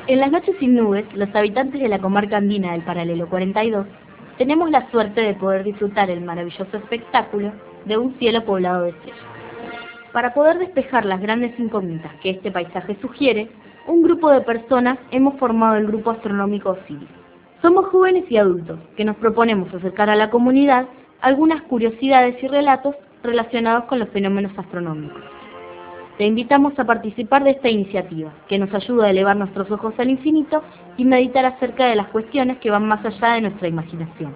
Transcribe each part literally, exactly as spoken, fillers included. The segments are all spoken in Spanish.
En las noches sin nubes, los habitantes de la comarca andina del Paralelo cuarenta y dos tenemos la suerte de poder disfrutar el maravilloso espectáculo de un cielo poblado de estrellas. Para poder despejar las grandes incógnitas que este paisaje sugiere, un grupo de personas hemos formado el grupo astronómico Osiris. Somos jóvenes y adultos que nos proponemos acercar a la comunidad algunas curiosidades y relatos relacionados con los fenómenos astronómicos. Te invitamos a participar de esta iniciativa, que nos ayuda a elevar nuestros ojos al infinito y meditar acerca de las cuestiones que van más allá de nuestra imaginación.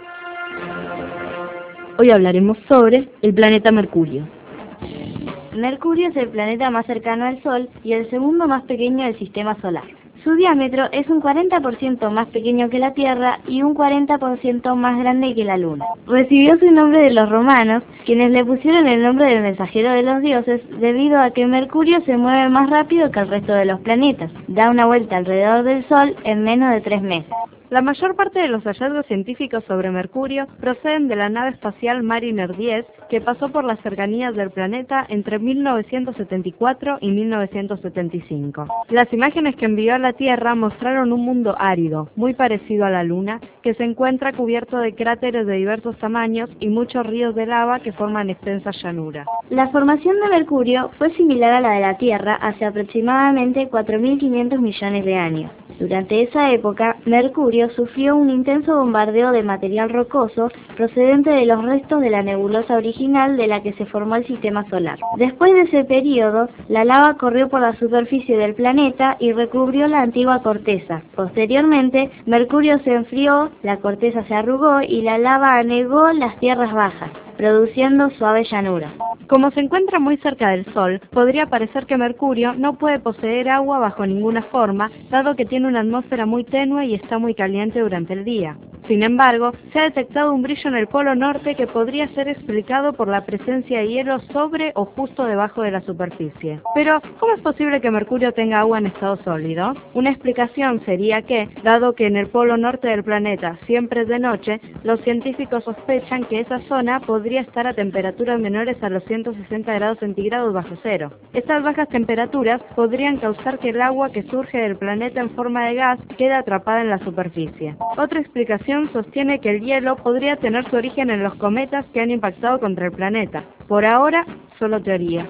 Hoy hablaremos sobre el planeta Mercurio. Mercurio es el planeta más cercano al Sol y el segundo más pequeño del Sistema Solar. Su diámetro es un cuarenta por ciento más pequeño que la Tierra y un cuarenta por ciento más grande que la Luna. Recibió su nombre de los romanos, quienes le pusieron el nombre del mensajero de los dioses debido a que Mercurio se mueve más rápido que el resto de los planetas. Da una vuelta alrededor del Sol en menos de tres meses. La mayor parte de los hallazgos científicos sobre Mercurio proceden de la nave espacial Mariner diez, que pasó por las cercanías del planeta entre mil novecientos setenta y cuatro y mil novecientos setenta y cinco. Las imágenes que envió a la Tierra mostraron un mundo árido, muy parecido a la Luna, que se encuentra cubierto de cráteres de diversos tamaños y muchos ríos de lava que forman extensas llanuras. La formación de Mercurio fue similar a la de la Tierra hace aproximadamente cuatro mil quinientos millones de años. Durante esa época, Mercurio sufrió un intenso bombardeo de material rocoso procedente de los restos de la nebulosa original de la que se formó el Sistema Solar. Después de ese periodo, la lava corrió por la superficie del planeta y recubrió la antigua corteza. Posteriormente, Mercurio se enfrió, la corteza se arrugó y la lava anegó las tierras bajas, produciendo suave llanura. Como se encuentra muy cerca del Sol, podría parecer que Mercurio no puede poseer agua bajo ninguna forma, dado que tiene una atmósfera muy tenue y está muy caliente durante el día. Sin embargo, se ha detectado un brillo en el polo norte que podría ser explicado por la presencia de hielo sobre o justo debajo de la superficie. Pero, ¿cómo es posible que Mercurio tenga agua en estado sólido? Una explicación sería que, dado que en el polo norte del planeta siempre es de noche, los científicos sospechan que esa zona podría estar a temperaturas menores a los ciento sesenta grados centígrados bajo cero. Estas bajas temperaturas podrían causar que el agua que surge del planeta en forma de gas quede atrapada en la superficie. Otra explicación sostiene que el hielo podría tener su origen en los cometas que han impactado contra el planeta. Por ahora, solo teoría.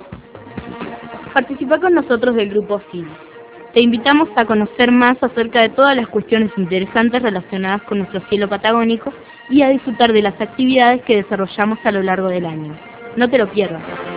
Participa con nosotros del grupo Osiris. Te invitamos a conocer más acerca de todas las cuestiones interesantes relacionadas con nuestro cielo patagónico y a disfrutar de las actividades que desarrollamos a lo largo del año. No te lo pierdas.